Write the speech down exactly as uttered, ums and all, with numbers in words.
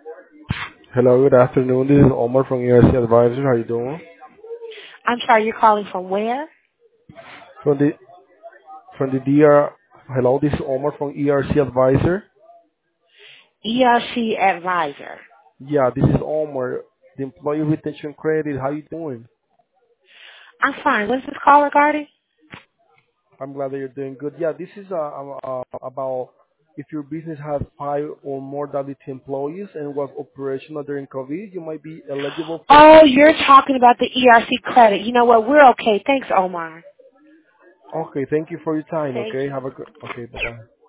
Hello, good afternoon. This is Omar from E R C Advisor. How you doing? I'm sorry, you're calling from where? From the from the D R. Hello, this is Omar from E R C Advisor. E R C advisor. Yeah, this is Omar, the Employee Retention Credit. How you doing? I'm fine. What's this call regarding? I'm glad that you're doing good. Yeah, this is uh, uh, uh, about if your business has five or more W T employees and was operational during COVID, you might be eligible for. Oh, you're talking about the E R C credit. You know what? We're okay. Thanks, Omar. Okay, thank you for your time. Thank Okay, you. have a good. Okay, bye bye.